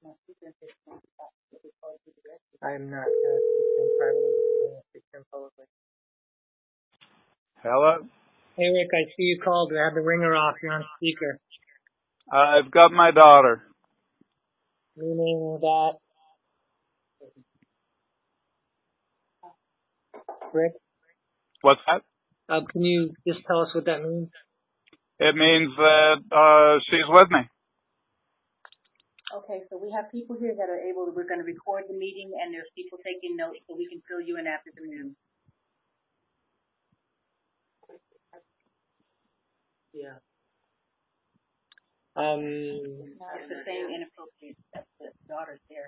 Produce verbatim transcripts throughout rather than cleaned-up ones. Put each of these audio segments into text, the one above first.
I'm not going to speak to him privately. I'm going to speak to him publicly. Hello? Hey, Rick, I see you called. I had the ringer off. You're on speaker. I've got my daughter. Meaning that... Rick? What's that? Uh, can you just tell us what that means? It means that uh, she's with me. Okay, so we have people here that are able to, we're going to record the meeting, and there's people taking notes so we can fill you in after the meeting. Yeah. Um, it's the same inappropriate that the daughter's there.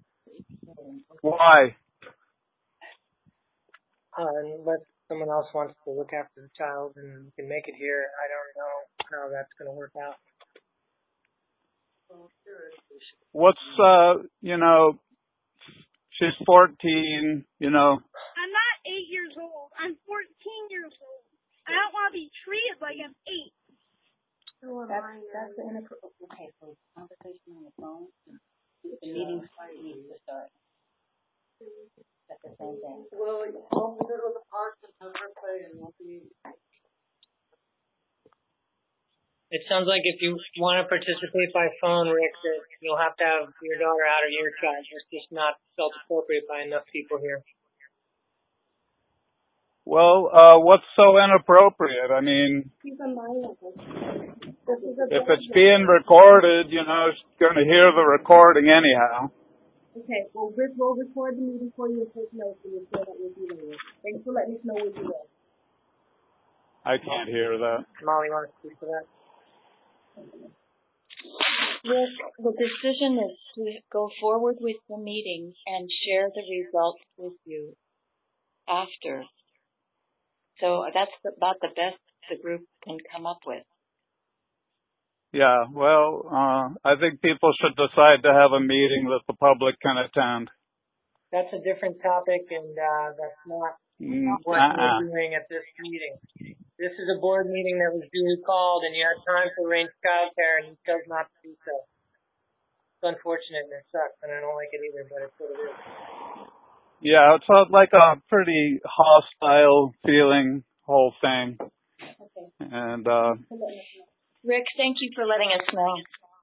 Why? Uh, unless someone else wants to look after the child and can make it here, I don't know how that's going to work out. What's, uh, you know, she's fourteen, you know. I'm not eight years old. I'm fourteen years old. I don't want to be treated like I'm eight. That's, that's the inappropriate. Okay, so conversation on the phone. The meeting needs to start. That's the same thing. Well, I'll go to the park and have her play and we'll be... It sounds like if you want to participate by phone, Rick, that you'll have to have your daughter out of your charge. It's just not felt appropriate by enough people here. Well, uh, what's so inappropriate? I mean, if it's being recorded, you know, she's going to hear the recording anyhow. Okay, well, Rick will record the meeting for you and take notes and ensure that we're doing it. Thanks for letting us know what you did. I can't hear that. Molly, want to speak to that? Rick, the decision is to go forward with the meeting and share the results with you after. So that's about the best the group can come up with. Yeah, well, uh, I think people should decide to have a meeting that the public can attend. That's a different topic, and uh, that's not Mm, what uh-uh. we're doing at this meeting. This is a board meeting that was duly called, and you had time to arrange childcare, and he chose not to do so. It's unfortunate, and it sucks, and I don't like it either, but it's what it is. Yeah, it's a, like a pretty hostile feeling, whole thing. Okay. And, uh... Rick, thank you for letting us know.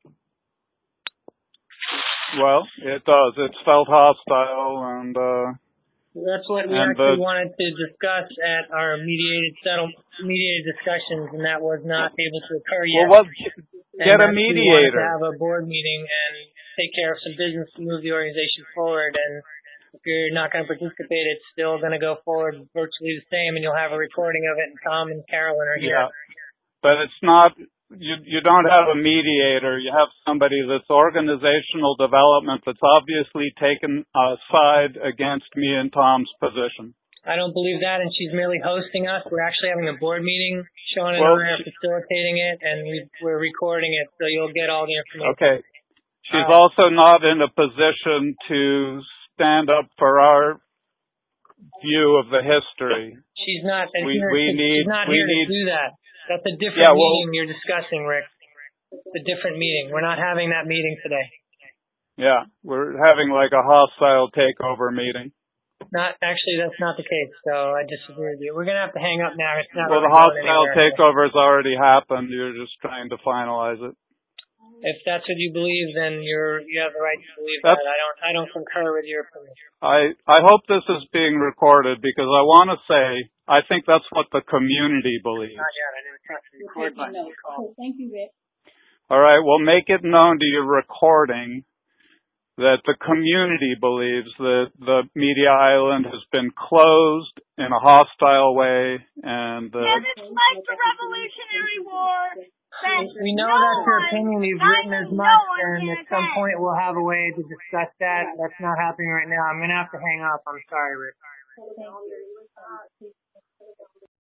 Well, it does. It's felt hostile, and, uh... That's what we and actually the, wanted to discuss at our mediated settle mediated discussions, and that was not able to occur yet. Well, what, get and a mediator. We wanted to have a board meeting and take care of some business to move the organization forward. And if you're not going to participate, it's still going to go forward virtually the same, and you'll have a recording of it. And Tom and Carolyn are here. Yeah, but it's not. You you don't have a mediator. You have somebody that's organizational development that's obviously taken a side against me and Tom's position. I don't believe that, and she's merely hosting us. We're actually having a board meeting. Sean and Well, I are facilitating it, and we, we're recording it, so you'll get all the information. Okay. She's Uh, also not in a position to stand up for our view of the history. She's not. And We here, we she's need not we here need. to do that. That's a different Yeah, well, meeting you're discussing, Rick. It's a different meeting. We're not having that meeting today. Yeah, we're having like a hostile takeover meeting. Not actually, that's not the case. So I disagree with you. We're gonna have to hang up now. It's not Well, really the going hostile anywhere. takeover's already happened. You're just trying to finalize it. If that's what you believe, then you're you have the right to believe That's, that. I don't. I don't concur with your opinion. I I hope this is being recorded because I want to say I think that's what the community believes. Not yet. I didn't touch the record button. Okay, thank you, Rick. All right. Well, make it known to your recording that the community believes that the media island has been closed in a hostile way, and uh, Yeah, it's like the Revolutionary War. We know no that's your one, opinion. You've I written as mean, much, no and at some point we'll have a way to discuss that. That's not happening right now. I'm going to have to hang up. I'm sorry, Rick.